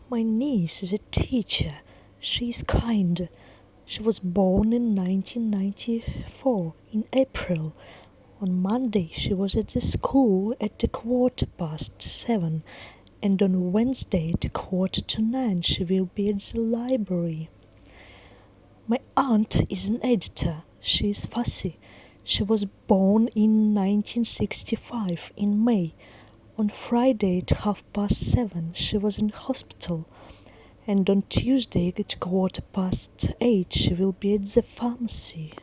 My niece is a teacher. She is kind. She was born in 1994 in April. On Monday she was at the school at the 7:15, and on Wednesday at 8:45 she will be at the library. My aunt is an editor. She is fussy. She was born in 1965 in May. On Friday at 7:30 she was in hospital, and on Tuesday at 8:15 she will be at the pharmacy.